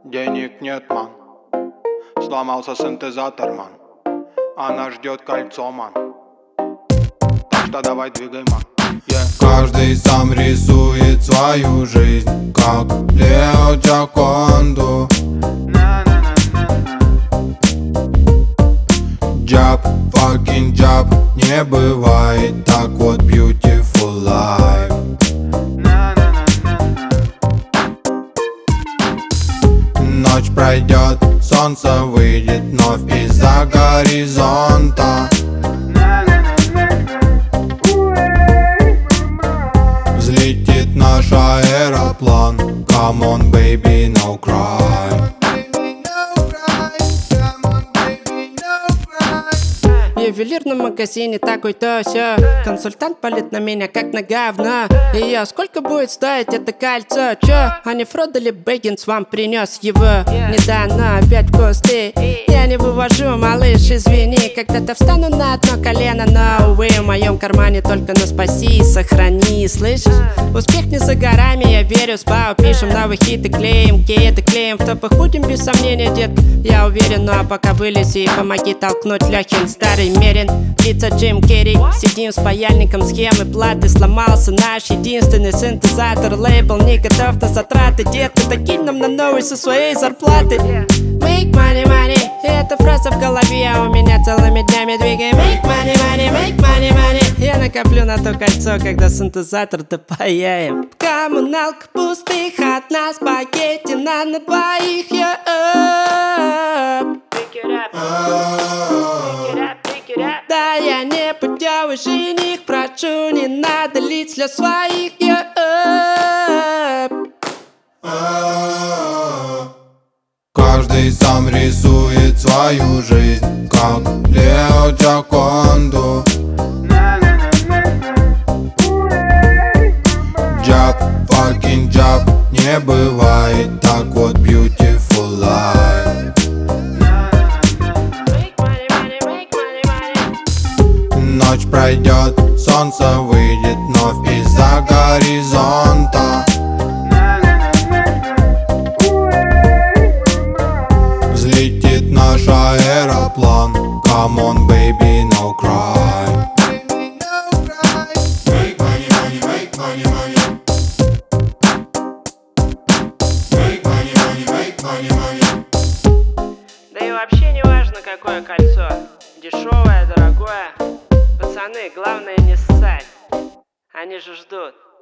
Денег нет, ман. Сломался синтезатор, ман. Она ждет кольцо, ман. Так что давай двигай, ман. Каждый сам рисует свою жизнь, как Лео Джаконду. Джаб, fucking джаб, не бывает так вот beautiful life. Ночь пройдет, солнце выйдет вновь из-за горизонта. Взлетит наш аэроплан. Come on, baby, no cry. В ювелирном магазине такой-то всё. Консультант палит на меня как на говно. И я, сколько будет стоить это кольцо? Чё? А не Фрод или Бэггинс вам принес его? Недавно опять в кусты. Я не вывожу, малыш, извини. Когда-то встану на одно колено, но, увы, в моем кармане только на спаси и сохрани. Слышишь? Успех не за горами, я верю, с Пау пишем новые хиты, клеим, кейты клеим. В топах будем без сомнения, дед, я уверен. Ну а пока вылези и помоги толкнуть Лёхин старый мерин. Лица Джим Керри, сидим с паяльником, схемы платы. Сломался наш единственный синтезатор. Лейбл не готов на затраты. Детка, докинь нам на новый со своей зарплаты. Make money, money, это фраза в голове, а у меня целыми днями двигаем. Make money, money, make money, money. Я накоплю на то кольцо, когда синтезатор допаяем. В коммуналках пустых, от нас пакете на двоих. Да, я не путевый жених, прошу, не надо лить слез своих. Каждый сам рисует свою жизнь, как Лео Джаконду. Джаб, fucking джаб, не бывает так вот beautiful life. Ночь пройдет, солнце выйдет вновь из-за горизонта. Взлетит наш аэроплан. Come on, baby, no cry. Make money, money, make money, money. Make money, money, make money, money. Да и вообще не важно, какое кольцо. Дешевое, дорогое. Пацаны, главное не ссать. Они же ждут.